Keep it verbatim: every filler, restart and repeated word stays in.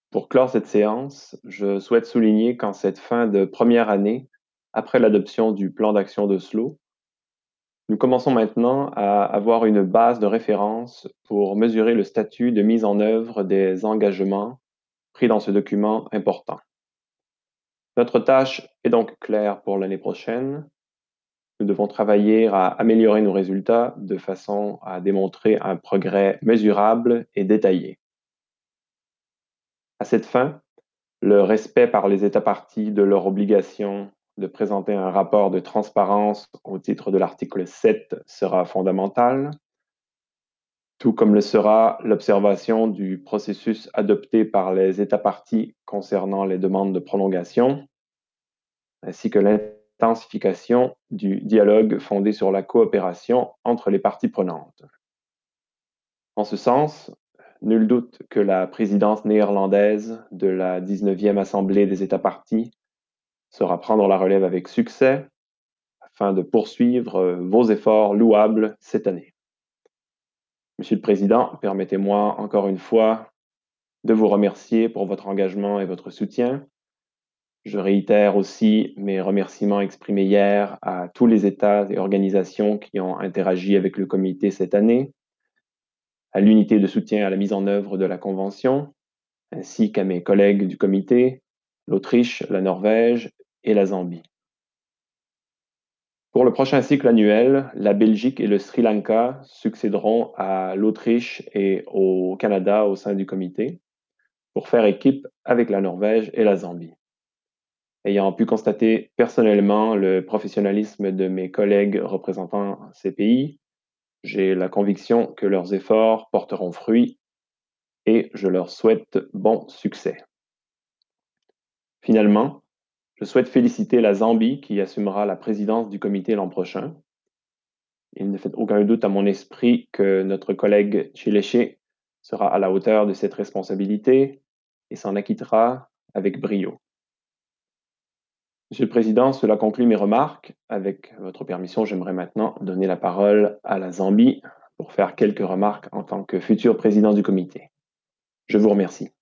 Pour clore cette séance, je souhaite souligner qu'en cette fin de première année, après l'adoption du plan d'action d'Oslo, nous commençons maintenant à avoir une base de référence pour mesurer le statut de mise en œuvre des engagements pris dans ce document important. Notre tâche est donc claire pour l'année prochaine. Nous devons travailler à améliorer nos résultats de façon à démontrer un progrès mesurable et détaillé. À cette fin, le respect par les États parties de leur obligation de présenter un rapport de transparence au titre de l'article sept sera fondamental, tout comme le sera l'observation du processus adopté par les États parties concernant les demandes de prolongation, ainsi que l'intensification du dialogue fondé sur la coopération entre les parties prenantes. En ce sens, nul doute que la présidence néerlandaise de la dix-neuvième Assemblée des États parties saura prendre la relève avec succès afin de poursuivre vos efforts louables cette année. Monsieur le Président, permettez-moi encore une fois de vous remercier pour votre engagement et votre soutien. Je réitère aussi mes remerciements exprimés hier à tous les États et organisations qui ont interagi avec le comité cette année, à l'unité de soutien à la mise en œuvre de la Convention, ainsi qu'à mes collègues du comité, l'Autriche, la Norvège et la Zambie. Pour le prochain cycle annuel, la Belgique et le Sri Lanka succéderont à l'Autriche et au Canada au sein du comité pour faire équipe avec la Norvège et la Zambie. Ayant pu constater personnellement le professionnalisme de mes collègues représentant ces pays, j'ai la conviction que leurs efforts porteront fruit et je leur souhaite bon succès. Finalement, je souhaite féliciter la Zambie qui assumera la présidence du comité l'an prochain. Il ne fait aucun doute à mon esprit que notre collègue Chileche sera à la hauteur de cette responsabilité et s'en acquittera avec brio. Monsieur le Président, cela conclut mes remarques. Avec votre permission, j'aimerais maintenant donner la parole à la Zambie pour faire quelques remarques en tant que futur président du comité. Je vous remercie.